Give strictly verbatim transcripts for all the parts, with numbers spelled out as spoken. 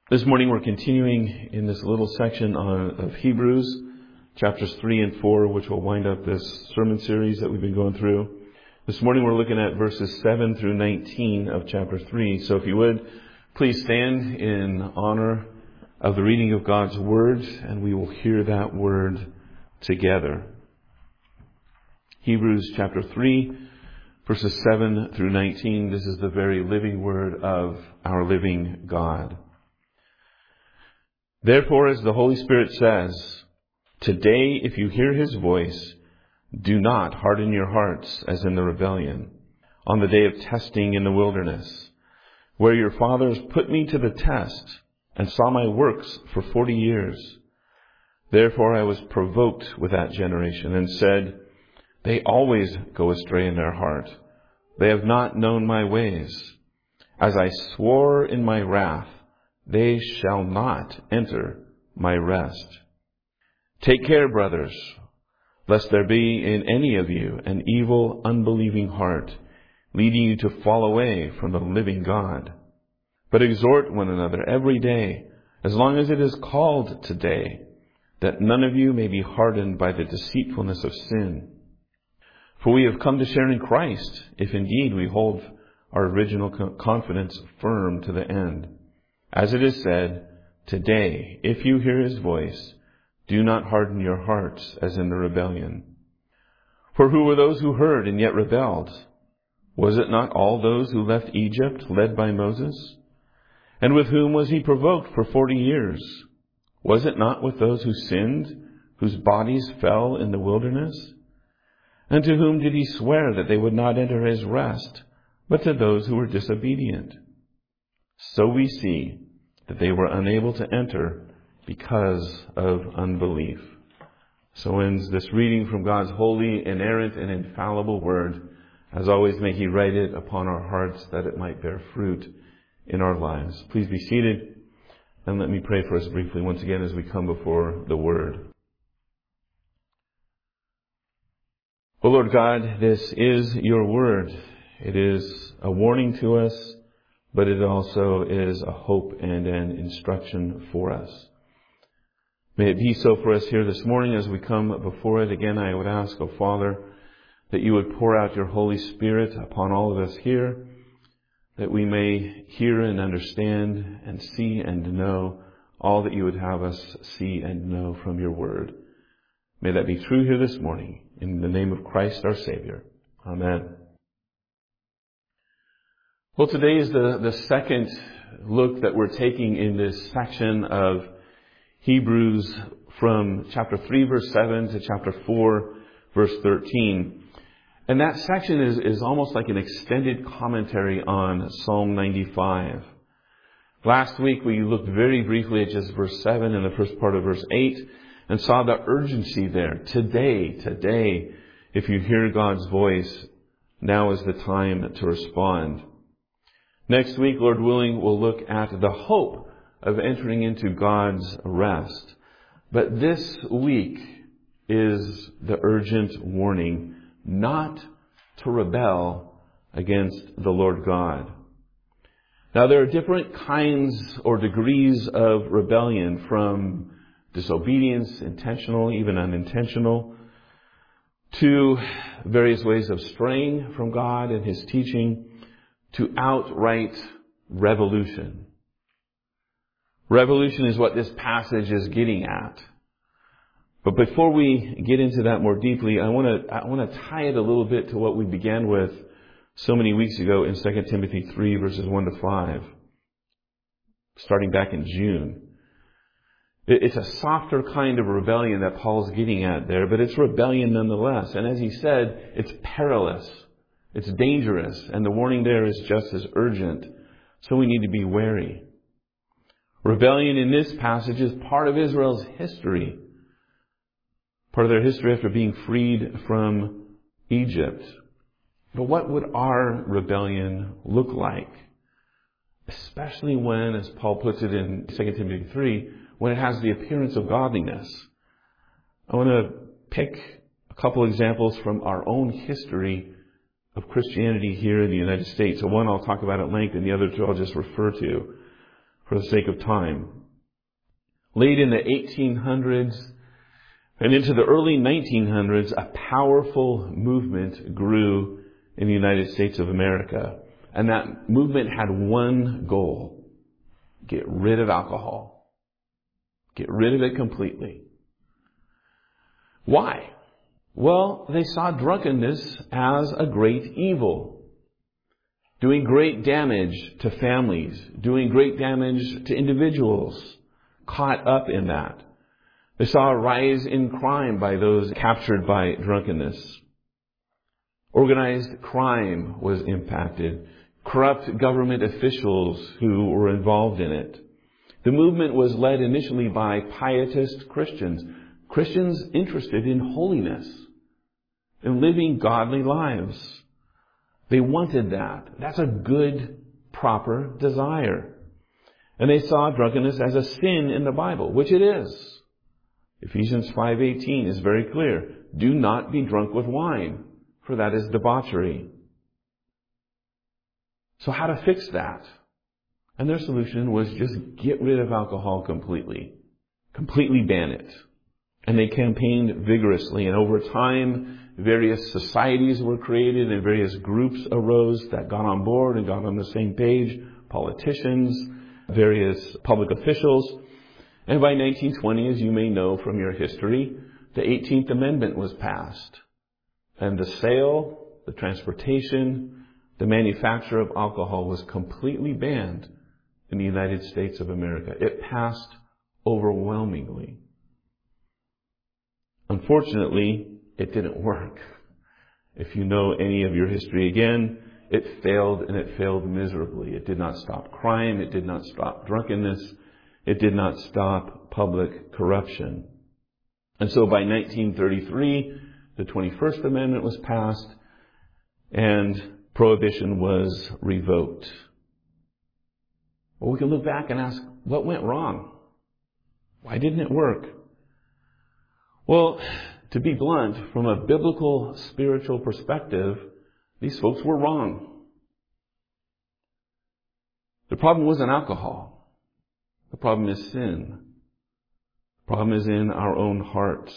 This morning we're continuing in this little section on, of Hebrews, chapters three and four, which will wind up this sermon series that we've been going through. This morning we're looking at verses seven through nineteen of chapter three. So if you would, please stand in honor of the reading of God's Word, and we will hear that Word together. Hebrews chapter three, verses seven through nineteen. This is the very living Word of our living God. Therefore, as the Holy Spirit says, today, if you hear His voice, do not harden your hearts as in the rebellion, on the day of testing in the wilderness, where your fathers put me to the test and saw my works for forty years. Therefore I was provoked with that generation and said, they always go astray in their heart. They have not known my ways. As I swore in my wrath, they shall not enter my rest. Take care, brothers, lest there be in any of you an evil, unbelieving heart, leading you to fall away from the living God. But exhort one another every day, as long as it is called today, that none of you may be hardened by the deceitfulness of sin. For we have come to share in Christ, if indeed we hold our original confidence firm to the end. As it is said, today, if you hear His voice, do not harden your hearts as in the rebellion. For who were those who heard and yet rebelled? Was it not all those who left Egypt, led by Moses? And with whom was He provoked for forty years? Was it not with those who sinned, whose bodies fell in the wilderness? And to whom did He swear that they would not enter His rest, but to those who were disobedient? So we see that they were unable to enter because of unbelief. So ends this reading from God's holy, inerrant, and infallible Word. As always, may He write it upon our hearts that it might bear fruit in our lives. Please be seated, and let me pray for us briefly once again as we come before the Word. O Lord God, this is Your Word. It is a warning to us, but it also is a hope and an instruction for us. May it be so for us here this morning as we come before it. Again, I would ask, O Father, that You would pour out Your Holy Spirit upon all of us here, that we may hear and understand and see and know all that You would have us see and know from Your Word. May that be true here this morning. In the name of Christ our Savior. Amen. Well, today is the, the second look that we're taking in this section of Hebrews from chapter three, verse seven to chapter four, verse thirteen. And that section is, is almost like an extended commentary on Psalm ninety-five. Last week we looked very briefly at just verse seven and the first part of verse eight and saw the urgency there. Today, today, if you hear God's voice, now is the time to respond. Next week, Lord willing, we'll look at the hope of entering into God's rest. But this week is the urgent warning not to rebel against the Lord God. Now, there are different kinds or degrees of rebellion, from disobedience, intentional, even unintentional, to various ways of straying from God and His teaching, to outright revolution. Revolution is what this passage is getting at. But before we get into that more deeply, I want to I want to tie it a little bit to what we began with so many weeks ago in Second Timothy three, verses one to five, starting back in June. It's a softer kind of rebellion that Paul's getting at there, but it's rebellion nonetheless. And as he said, it's perilous. It's dangerous, and the warning there is just as urgent, so we need to be wary. Rebellion in this passage is part of Israel's history, part of their history after being freed from Egypt. But what would our rebellion look like? Especially when, as Paul puts it in Second Timothy three, when it has the appearance of godliness. I want to pick a couple examples from our own history of Christianity here in the United States. So one I'll talk about at length, and the other two I'll just refer to. for the sake of time. Late in the eighteen hundreds and into the early nineteen hundreds, a powerful movement grew in the United States of America. And that movement had one goal: get rid of alcohol. Get rid of it completely. Why? Well, they saw drunkenness as a great evil, doing great damage to families, doing great damage to individuals caught up in that. They saw a rise in crime by those captured by drunkenness. Organized crime was impacted. Corrupt government officials who were involved in it. The movement was led initially by pietist Christians. Christians interested in holiness, in living godly lives. They wanted that. That's a good, proper desire. And they saw drunkenness as a sin in the Bible, which it is. Ephesians five eighteen is very clear. Do not be drunk with wine, for that is debauchery. So how to fix that? And their solution was just get rid of alcohol completely. Completely ban it. And they campaigned vigorously. And over time, various societies were created and various groups arose that got on board and got on the same page. Politicians, various public officials. And by nineteen twenty, as you may know from your history, the eighteenth Amendment was passed. And the sale, the transportation, the manufacture of alcohol was completely banned in the United States of America. It passed overwhelmingly. Unfortunately, it didn't work. If you know any of your history again, it failed, and it failed miserably. It did not stop crime. It did not stop drunkenness. It did not stop public corruption. And so by nineteen thirty-three, the twenty-first Amendment was passed, and prohibition was revoked. Well, we can look back and ask, what went wrong? Why didn't it work? Well, to be blunt, from a biblical, spiritual perspective, these folks were wrong. The problem wasn't alcohol. The problem is sin. The problem is in our own hearts.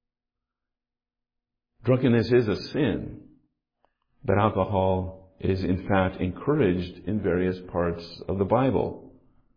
Drunkenness is a sin, but alcohol is in fact encouraged in various parts of the Bible.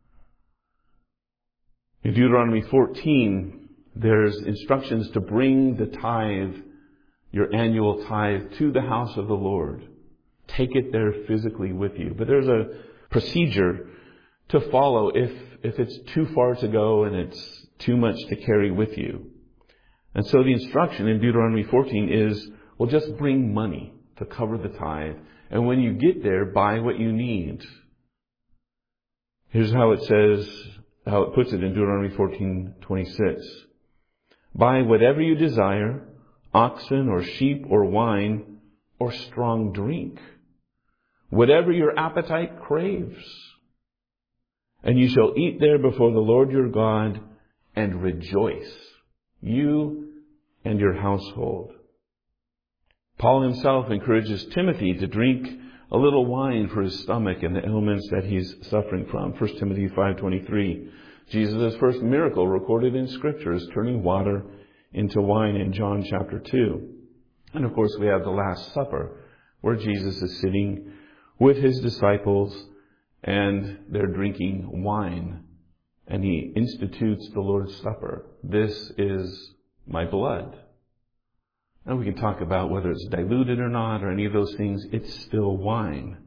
In Deuteronomy fourteen, there's instructions to bring the tithe, your annual tithe, to the house of the Lord. Take it there physically with you. But there's a procedure to follow if, if it's too far to go and it's too much to carry with you. And so the instruction in Deuteronomy fourteen is, well, just bring money to cover the tithe. And when you get there, buy what you need. Here's how it says, how it puts it in Deuteronomy fourteen twenty-six. Buy whatever you desire, oxen or sheep or wine or strong drink, whatever your appetite craves. And you shall eat there before the Lord your God and rejoice, you and your household. Paul himself encourages Timothy to drink a little wine for his stomach and the ailments that he's suffering from. First Timothy five twenty-three. Jesus' first miracle recorded in Scripture is turning water into wine in John chapter two. And of course we have the Last Supper, where Jesus is sitting with his disciples and they're drinking wine. And he institutes the Lord's Supper. This is my blood. Now we can talk about whether it's diluted or not or any of those things. It's still wine.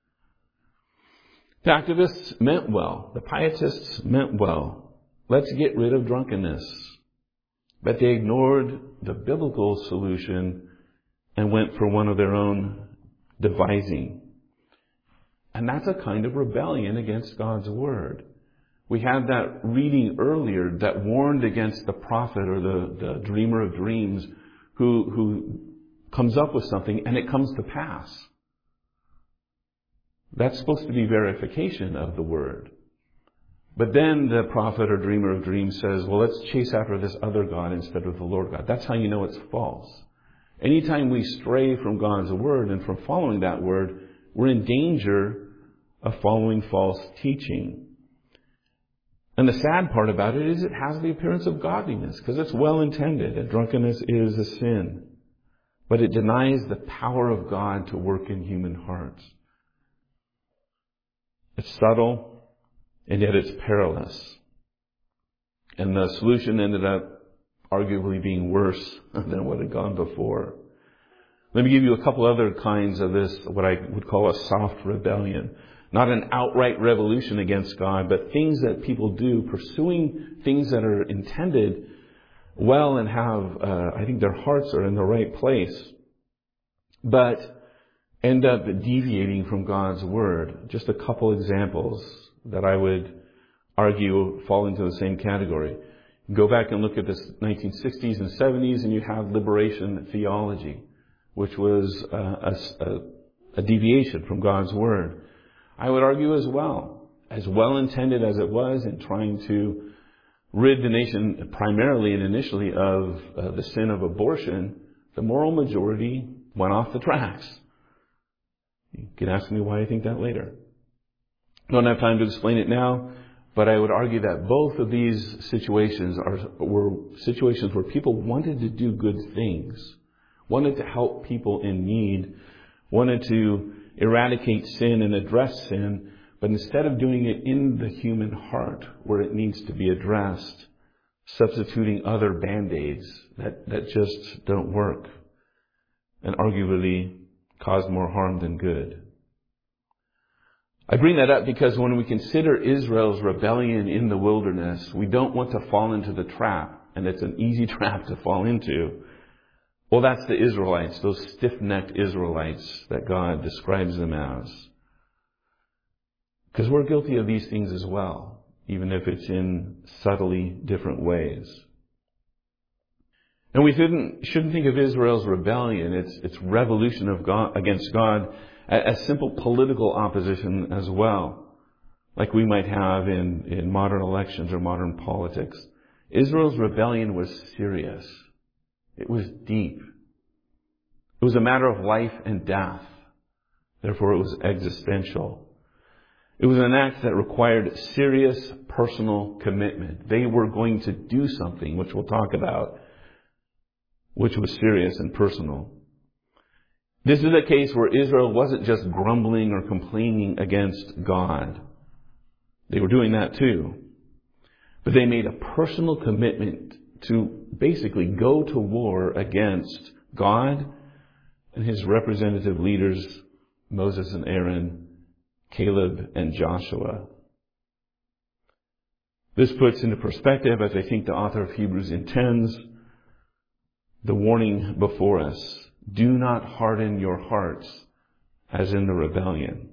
The activists meant well. The pietists meant well. Let's get rid of drunkenness. But they ignored the biblical solution and went for one of their own devising. And that's a kind of rebellion against God's Word. We had that reading earlier that warned against the prophet or the, the dreamer of dreams who, who comes up with something and it comes to pass. That's supposed to be verification of the Word. But then the prophet or dreamer of dreams says, well, let's chase after this other God instead of the Lord God. That's how you know it's false. Anytime we stray from God's Word and from following that Word, we're in danger of following false teaching. And the sad part about it is it has the appearance of godliness because it's well intended, and drunkenness is a sin. But it denies the power of God to work in human hearts. It's subtle, and yet it's perilous. And the solution ended up arguably being worse than what had gone before. Let me give you a couple other kinds of this, what I would call a soft rebellion. Not an outright revolution against God, but things that people do, pursuing things that are intended well and have, uh, I think their hearts are in the right place, but end up deviating from God's Word. Just a couple examples that I would argue fall into the same category. Go back and look at the nineteen sixties and seventies, and you have liberation theology, which was uh, a, a, a deviation from God's Word. I would argue as well, as well intended as it was in trying to rid the nation primarily and initially of uh, the sin of abortion, the moral majority went off the tracks. You can ask me why I think that later. Don't have time to explain it now, but I would argue that both of these situations are were situations where people wanted to do good things, wanted to help people in need, wanted to eradicate sin and address sin, but instead of doing it in the human heart where it needs to be addressed, substituting other band-aids that, that just don't work and arguably cause more harm than good. I bring that up because when we consider Israel's rebellion in the wilderness, we don't want to fall into the trap, and it's an easy trap to fall into. Well, that's the Israelites, those stiff-necked Israelites that God describes them as. Because we're guilty of these things as well, even if it's in subtly different ways. And we shouldn't, shouldn't think of Israel's rebellion, its, its revolution of God, against God, as simple political opposition as well, like we might have in, in modern elections or modern politics. Israel's rebellion was serious. It was deep. It was a matter of life and death. Therefore, it was existential. It was an act that required serious personal commitment. They were going to do something, which we'll talk about, which was serious and personal. This is a case where Israel wasn't just grumbling or complaining against God. They were doing that too. But they made a personal commitment to basically go to war against God and His representative leaders, Moses and Aaron, Caleb and Joshua. This puts into perspective, as I think the author of Hebrews intends, the warning before us. Do not harden your hearts as in the rebellion.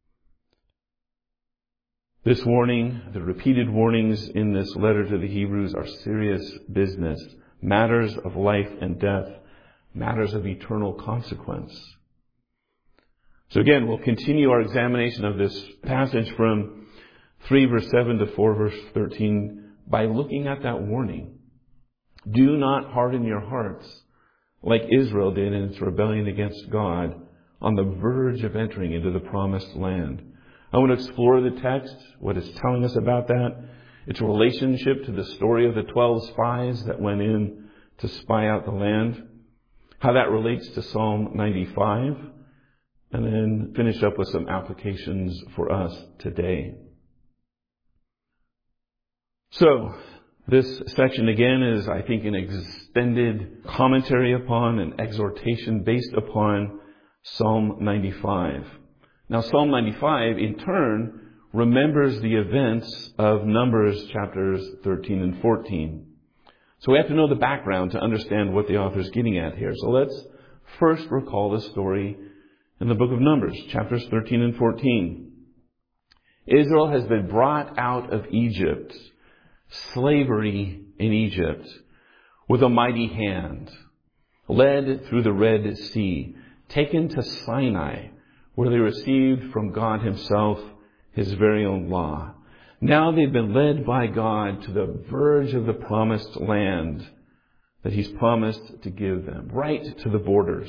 This warning, the repeated warnings in this letter to the Hebrews, are serious business, matters of life and death, matters of eternal consequence. So again, we'll continue our examination of this passage from three verse seven to four verse thirteen by looking at that warning. Do not harden your hearts like Israel did in its rebellion against God on the verge of entering into the promised land. I want to explore the text, what it's telling us about that, its relationship to the story of the twelve spies that went in to spy out the land, how that relates to Psalm ninety-five, and then finish up with some applications for us today. So, this section again is, I think, an extended commentary upon, an exhortation based upon Psalm ninety-five. Now, Psalm ninety-five, in turn, remembers the events of Numbers chapters thirteen and fourteen. So we have to know the background to understand what the author is getting at here. So let's first recall the story in the book of Numbers, chapters thirteen and fourteen. Israel has been brought out of Egypt, slavery in Egypt, with a mighty hand, led through the Red Sea, taken to Sinai, where they received from God Himself His very own law. Now they've been led by God to the verge of the promised land that He's promised to give them, right to the borders.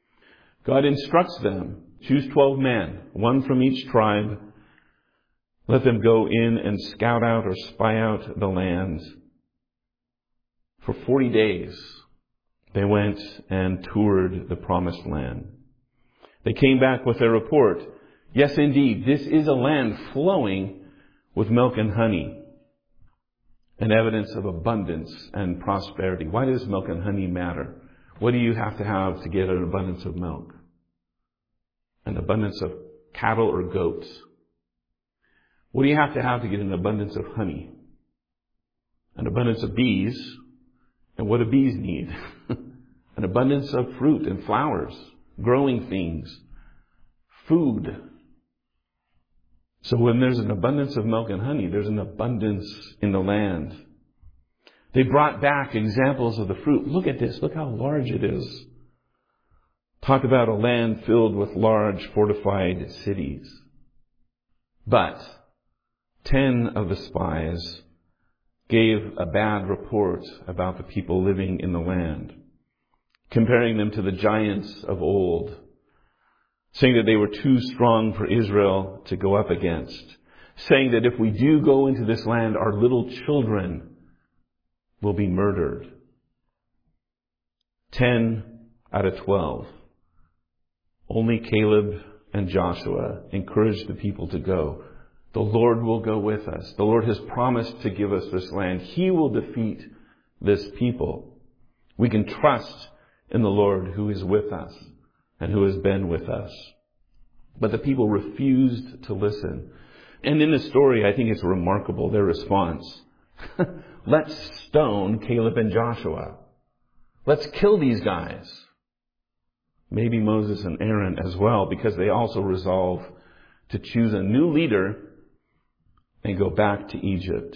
God instructs them, choose twelve men, one from each tribe. Let them go in and scout out or spy out the land. For forty days, they went and toured the promised land. They came back with their report. Yes, indeed, this is a land flowing with milk and honey, an evidence of abundance and prosperity. Why does milk and honey matter? What do you have to have to get an abundance of milk? An abundance of cattle or goats? What do you have to have to get an abundance of honey? An abundance of bees. And what do bees need? An abundance of fruit and flowers, growing things, food. So when there's an abundance of milk and honey, there's an abundance in the land. They brought back examples of the fruit. Look at this. Look how large it is. Talk about a land filled with large fortified cities. But ten of the spies gave a bad report about the people living in the land, comparing them to the giants of old, saying that they were too strong for Israel to go up against, saying that if we do go into this land, our little children will be murdered. Ten out of twelve. Only Caleb and Joshua encouraged the people to go. The Lord will go with us. The Lord has promised to give us this land. He will defeat this people. We can trust in the Lord who is with us and who has been with us. But the people refused to listen. And in the story, I think it's remarkable, their response. Let's stone Caleb and Joshua. Let's kill these guys. Maybe Moses and Aaron as well, because they also resolve to choose a new leader and go back to Egypt.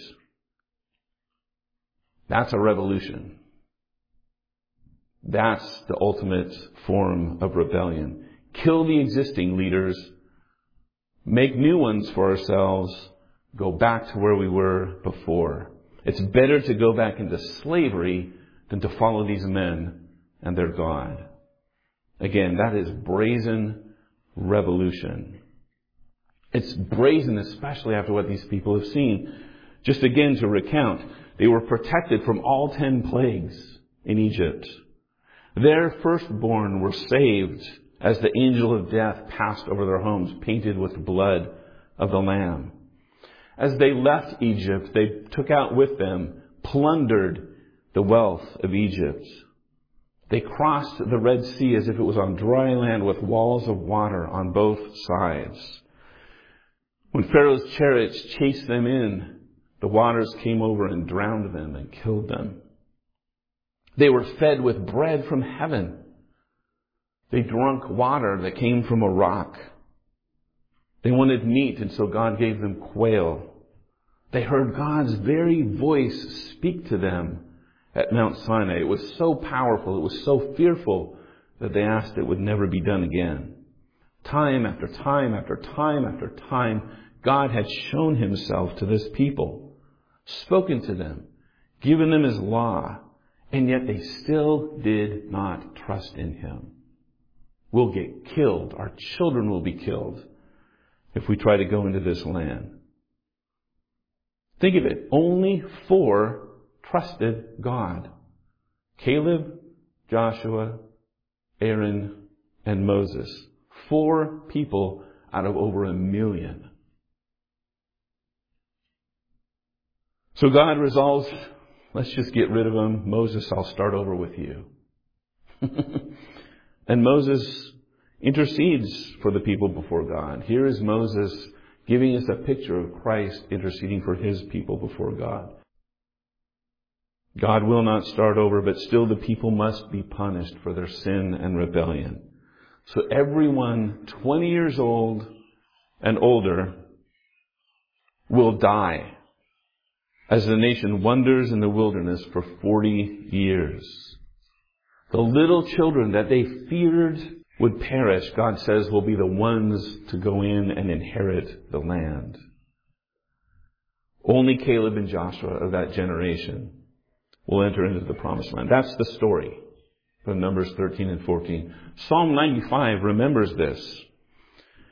That's a revolution. That's the ultimate form of rebellion. Kill the existing leaders, make new ones for ourselves, go back to where we were before. It's better to go back into slavery than to follow these men and their God. Again, that is brazen revolution. It's brazen, especially after what these people have seen. Just again to recount, they were protected from all ten plagues in Egypt. Their firstborn were saved as the angel of death passed over their homes, painted with the blood of the Lamb. As they left Egypt, they took out with them, plundered the wealth of Egypt. They crossed the Red Sea as if it was on dry land with walls of water on both sides. When Pharaoh's chariots chased them in, the waters came over and drowned them and killed them. They were fed with bread from heaven. They drank water that came from a rock. They wanted meat, and so God gave them quail. They heard God's very voice speak to them at Mount Sinai. It was so powerful, it was so fearful that they asked it would never be done again. Time after time after time after time, God had shown himself to this people, spoken to them, given them his law, and yet they still did not trust in him. We'll get killed. Our children will be killed if we try to go into this land. Think of it. Only four trusted God. Caleb, Joshua, Aaron, and Moses. Four people out of over a million. So God resolves, let's just get rid of them. Moses, I'll start over with you. And Moses intercedes for the people before God. Here is Moses giving us a picture of Christ interceding for his people before God. God will not start over, but still the people must be punished for their sin and rebellion. So everyone twenty years old and older will die as the nation wanders in the wilderness for forty years. The little children that they feared would perish, God says, will be the ones to go in and inherit the land. Only Caleb and Joshua of that generation will enter into the promised land. That's the story from Numbers thirteen and fourteen. Psalm ninety-five remembers this.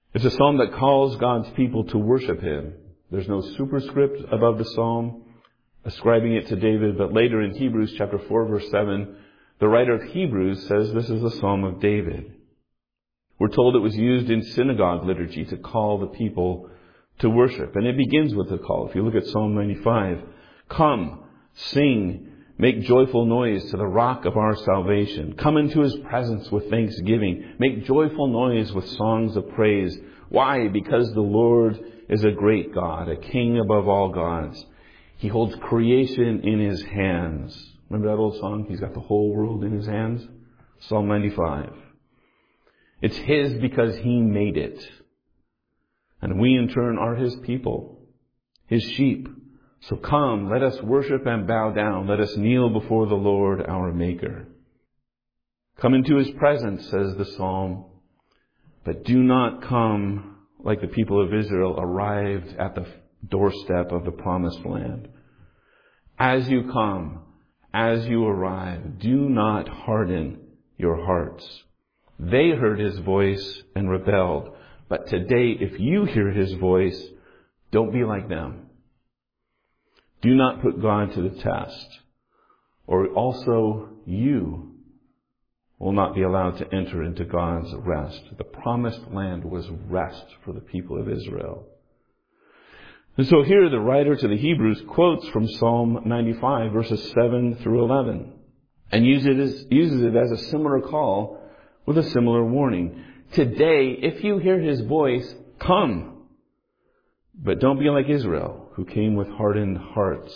It's a psalm that calls God's people to worship Him. There's no superscript above the psalm ascribing it to David, but later in Hebrews chapter four, verse seven, the writer of Hebrews says this is the Psalm of David. We're told it was used in synagogue liturgy to call the people to worship. And it begins with the call. If you look at Psalm ninety-five, come, sing, make joyful noise to the rock of our salvation. Come into His presence with thanksgiving. Make joyful noise with songs of praise. Why? Because the Lord is a great God, a King above all gods. He holds creation in His hands. Remember that old song? He's got the whole world in His hands? Psalm ninety-five. It's His because He made it. And we in turn are His people, His sheep. So come, let us worship and bow down. Let us kneel before the Lord our Maker. Come into His presence, says the Psalm. But do not come like the people of Israel arrived at the doorstep of the promised land. As you come, as you arrive, do not harden your hearts. They heard His voice and rebelled. But today, if you hear His voice, don't be like them. Do not put God to the test, or also you will not be allowed to enter into God's rest. The promised land was rest for the people of Israel. And so here the writer to the Hebrews quotes from Psalm ninety-five, verses seven through eleven, and uses it as, uses it as a similar call with a similar warning. Today, if you hear His voice, come. But don't be like Israel, who came with hardened hearts.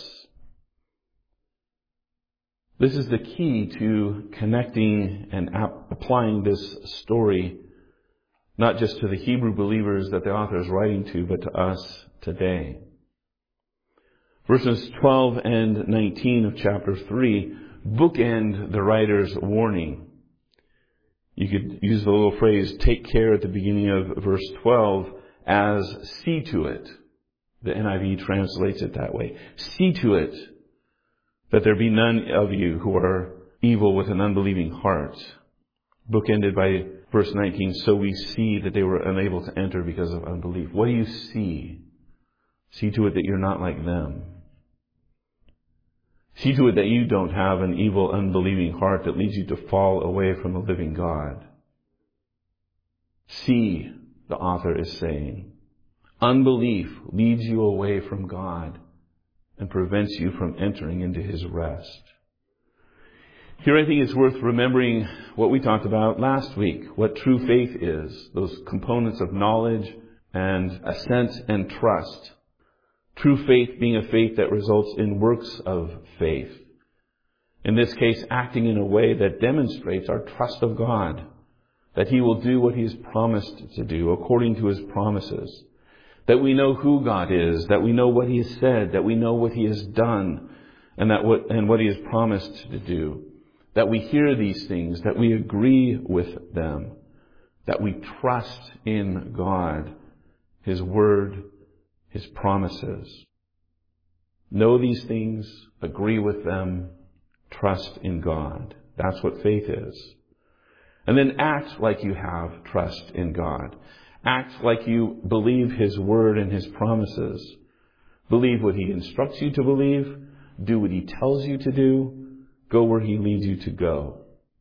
This is the key to connecting and ap- applying this story, not just to the Hebrew believers that the author is writing to, but to us today. Verses twelve and nineteen of chapter three bookend the writer's warning. You could use the little phrase, take care, at the beginning of verse twelve, as see to it. The N I V translates it that way. See to it that there be none of you who are evil with an unbelieving heart. Bookended by verse nineteen, so we see that they were unable to enter because of unbelief. What do you see? See to it that you're not like them. See to it that you don't have an evil, unbelieving heart that leads you to fall away from the living God. See, the author is saying. Unbelief leads you away from God and prevents you from entering into His rest. Here I think it's worth remembering what we talked about last week, what true faith is, those components of knowledge and assent and trust. True faith being a faith that results in works of faith. In this case, acting in a way that demonstrates our trust of God, that He will do what He has promised to do according to His promises. That we know who God is, that we know what He has said, that we know what He has done, and that what and what He has promised to do. That we hear these things, that we agree with them, that we trust in God, His Word, His promises. Know these things, agree with them, trust in God. That's what faith is. And then act like you have trust in God. Act like you believe His Word and His promises. Believe what He instructs you to believe. Do what He tells you to do. Go where He leads you to go.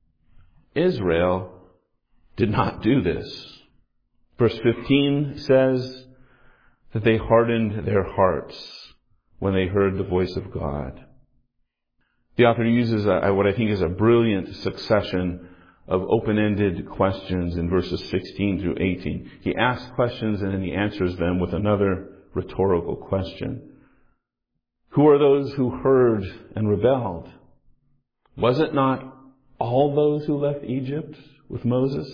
Israel did not do this. Verse fifteen says that they hardened their hearts when they heard the voice of God. The author uses a, what I think is a brilliant succession of open-ended questions in verses sixteen through eighteen. He asks questions and then he answers them with another rhetorical question. Who are those who heard and rebelled? Was it not all those who left Egypt with Moses?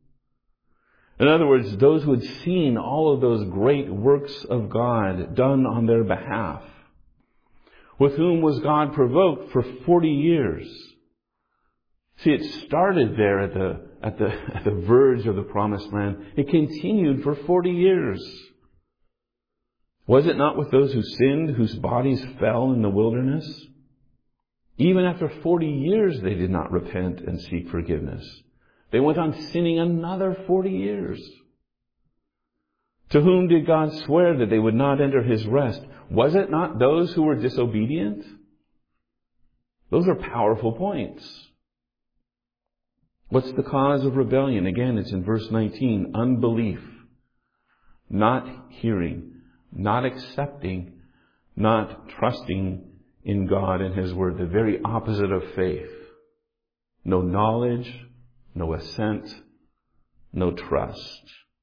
In other words, those who had seen all of those great works of God done on their behalf, with whom was God provoked for forty years. See, it started there at the, at the, at the verge of the promised land. It continued for forty years. Was it not with those who sinned, whose bodies fell in the wilderness? Even after forty years, they did not repent and seek forgiveness. They went on sinning another forty years. To whom did God swear that they would not enter his rest? Was it not those who were disobedient? Those are powerful points. What's the cause of rebellion? Again, it's in verse nineteen. Unbelief. Not hearing. Not accepting. Not trusting in God and his word. The very opposite of faith. No knowledge. No assent. No trust.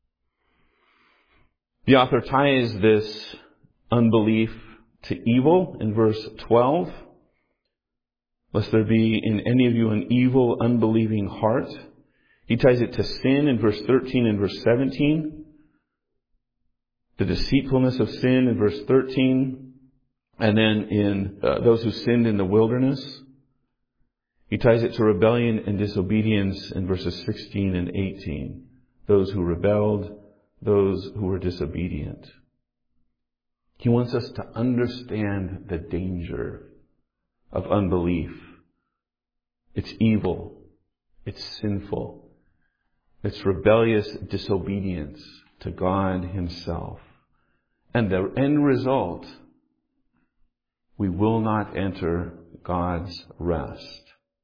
The author ties this unbelief to evil in verse twelve. Lest there be in any of you an evil, unbelieving heart. He ties it to sin in verse thirteen and verse seventeen. The deceitfulness of sin in verse thirteen. And then in uh, those who sinned in the wilderness. He ties it to rebellion and disobedience in verses sixteen and eighteen. Those who rebelled, those who were disobedient. He wants us to understand the danger of unbelief. It's evil. It's sinful. It's rebellious disobedience to God himself. And the end result, we will not enter God's rest.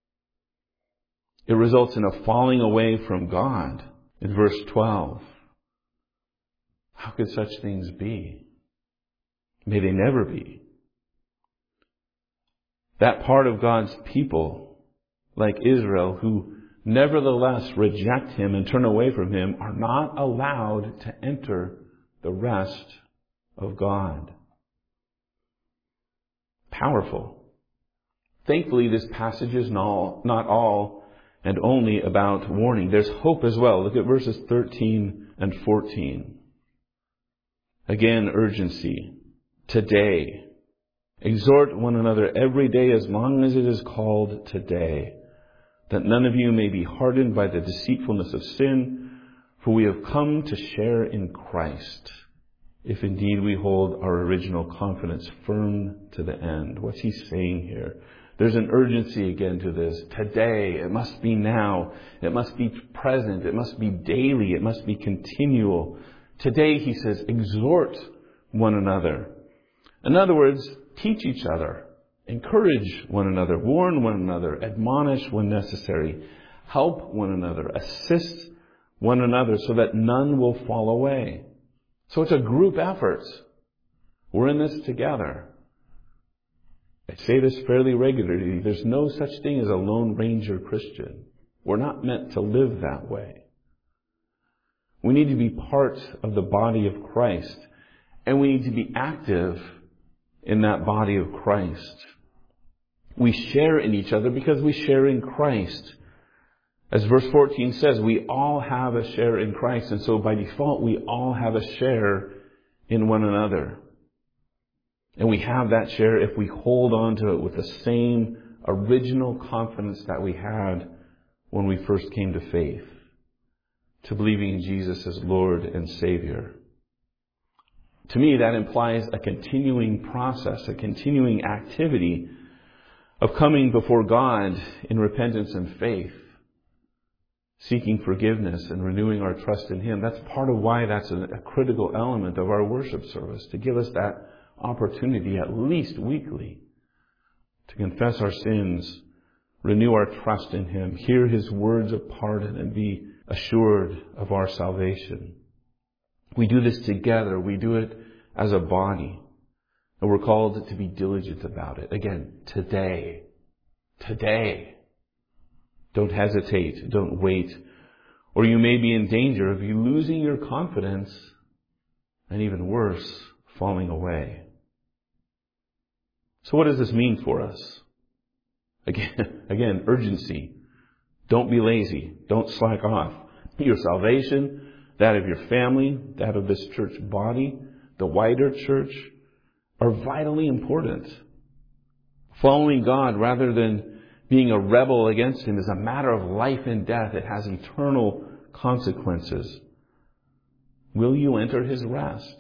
It results in a falling away from God. In verse twelve, how could such things be? May they never be. That part of God's people, like Israel, who nevertheless reject him and turn away from him, are not allowed to enter the rest of God. Powerful. Thankfully, this passage is not, not all and only about warning. There's hope as well. Look at verses thirteen and fourteen. Again, urgency. Today. Exhort one another every day as long as it is called today, that none of you may be hardened by the deceitfulness of sin, for we have come to share in Christ, if indeed we hold our original confidence firm to the end. What's he saying here? There's an urgency again to this. Today, it must be now. It must be present. It must be daily. It must be continual. Today, he says, exhort one another. In other words, teach each other. Encourage one another. Warn one another. Admonish when necessary. Help one another. Assist one another so that none will fall away. So it's a group effort. We're in this together. I say this fairly regularly. There's no such thing as a Lone Ranger Christian. We're not meant to live that way. We need to be part of the body of Christ. And we need to be active in that body of Christ. We share in each other because we share in Christ. As verse fourteen says, we all have a share in Christ. And so by default, we all have a share in one another. And we have that share if we hold on to it with the same original confidence that we had when we first came to faith, to believing in Jesus as Lord and Savior. To me, that implies a continuing process, a continuing activity of coming before God in repentance and faith, seeking forgiveness and renewing our trust in him. That's part of why that's a, a critical element of our worship service, to give us that opportunity at least weekly to confess our sins, renew our trust in him, hear his words of pardon, and be assured of our salvation. We do this together. We do it as a body. And we're called to be diligent about it. Again, today. Today. Don't hesitate. Don't wait. Or you may be in danger of you losing your confidence and even worse, falling away. So what does this mean for us? Again, again, urgency. Don't be lazy. Don't slack off. Your salvation, that of your family, that of this church body, the wider church, are vitally important. Following God rather than being a rebel against him is a matter of life and death. It has eternal consequences. Will you enter his rest?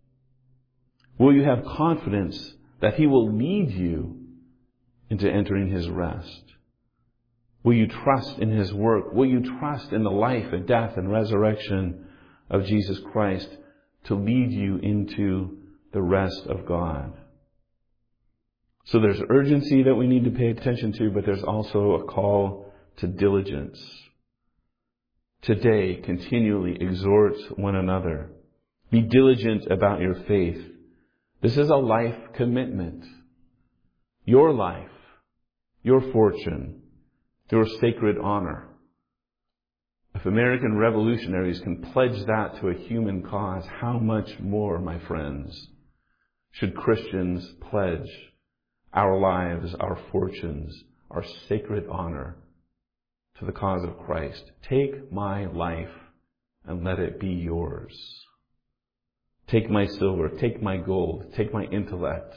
Will you have confidence that he will lead you into entering his rest? Will you trust in his work? Will you trust in the life and death and resurrection of Jesus Christ to lead you into the rest of God. So there's urgency that we need to pay attention to, but there's also a call to diligence. Today, continually exhort one another. Be diligent about your faith. This is a life commitment. Your life, your fortune, your sacred honor. If American revolutionaries can pledge that to a human cause, how much more, my friends, should Christians pledge our lives, our fortunes, our sacred honor to the cause of Christ? Take my life and let it be yours. Take my silver, take my gold, take my intellect.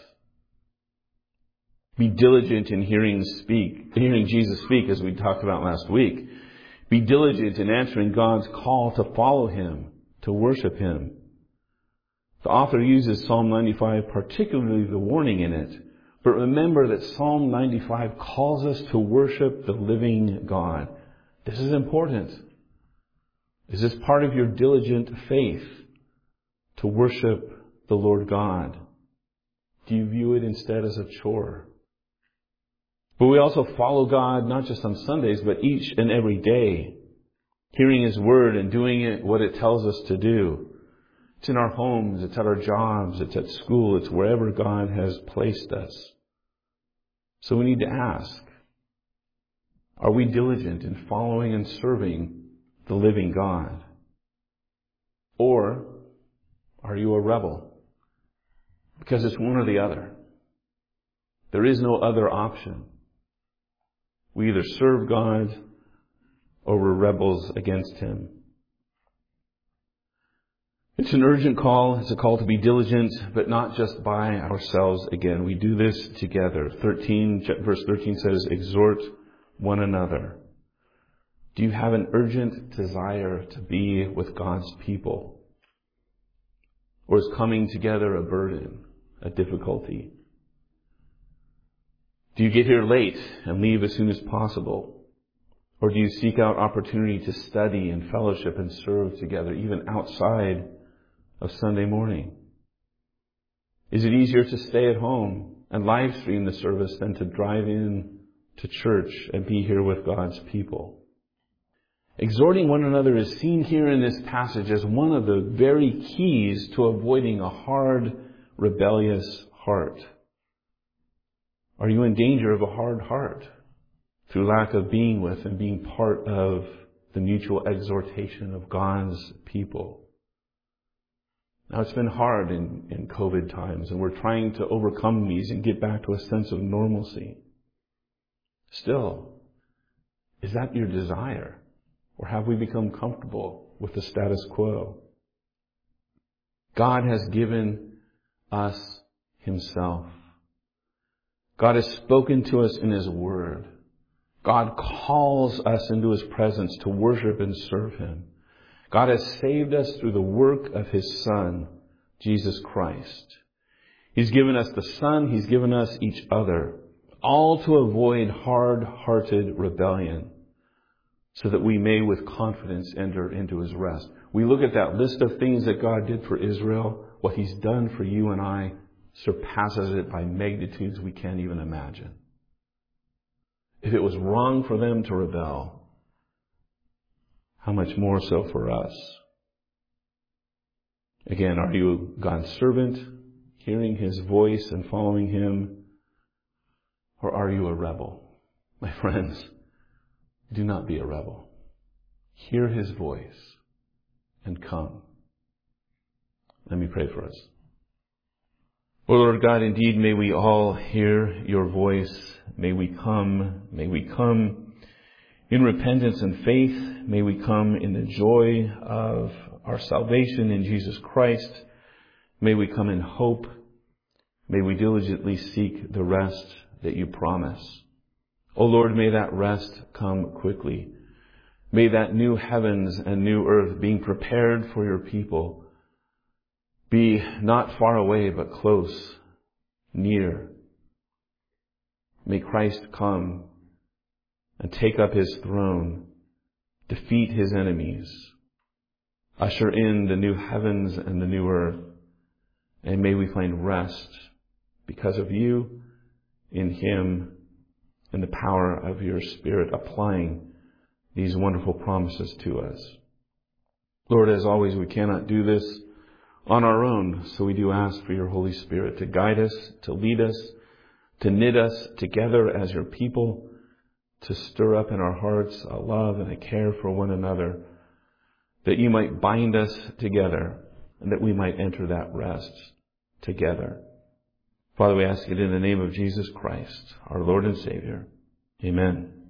Be diligent in hearing speak, hearing Jesus speak, as we talked about last week. Be diligent in answering God's call to follow Him, to worship Him. The author uses Psalm ninety-five, particularly the warning in it. But remember that Psalm ninety-five calls us to worship the living God. This is important. Is this part of your diligent faith to worship the Lord God? Do you view it instead as a chore? But we also follow God not just on Sundays, but each and every day, hearing His Word and doing it what it tells us to do. It's in our homes, it's at our jobs, it's at school, it's wherever God has placed us. So we need to ask, are we diligent in following and serving the living God? Or are you a rebel? Because it's one or the other. There is no other option. We either serve God or we're rebels against Him. It's an urgent call. It's a call to be diligent, but not just by ourselves again. We do this together. thirteen, verse thirteen says, exhort one another. Do you have an urgent desire to be with God's people? Or is coming together a burden, a difficulty? Do you get here late and leave as soon as possible? Or do you seek out opportunity to study and fellowship and serve together, even outside of Sunday morning? Is it easier to stay at home and live stream the service than to drive in to church and be here with God's people? Exhorting one another is seen here in this passage as one of the very keys to avoiding a hard, rebellious heart. Are you in danger of a hard heart through lack of being with and being part of the mutual exhortation of God's people? Now, it's been hard in, in COVID times, and we're trying to overcome these and get back to a sense of normalcy. Still, is that your desire? Or have we become comfortable with the status quo? God has given us Himself. God has spoken to us in His Word. God calls us into His presence to worship and serve Him. God has saved us through the work of His Son, Jesus Christ. He's given us the Son. He's given us each other, all to avoid hard-hearted rebellion, so that we may with confidence enter into His rest. We look at that list of things that God did for Israel. What He's done for you and I surpasses it by magnitudes we can't even imagine. If it was wrong for them to rebel, how much more so for us? Again, are you God's servant, hearing His voice and following Him? Or are you a rebel? My friends, do not be a rebel. Hear His voice and come. Let me pray for us. O Lord God, indeed, may we all hear Your voice. May we come, may we come in repentance and faith. May we come in the joy of our salvation in Jesus Christ. May we come in hope. May we diligently seek the rest that You promise. O Lord, may that rest come quickly. May that new heavens and new earth being prepared for Your people be not far away, but close, near. May Christ come and take up His throne, defeat His enemies, usher in the new heavens and the new earth. And may we find rest because of you, in Him, and the power of your Spirit applying these wonderful promises to us. Lord, as always, we cannot do this on our own, so we do ask for your Holy Spirit to guide us, to lead us, to knit us together as your people, to stir up in our hearts a love and a care for one another, that you might bind us together and that we might enter that rest together. Father, we ask it in the name of Jesus Christ, our Lord and Savior. Amen.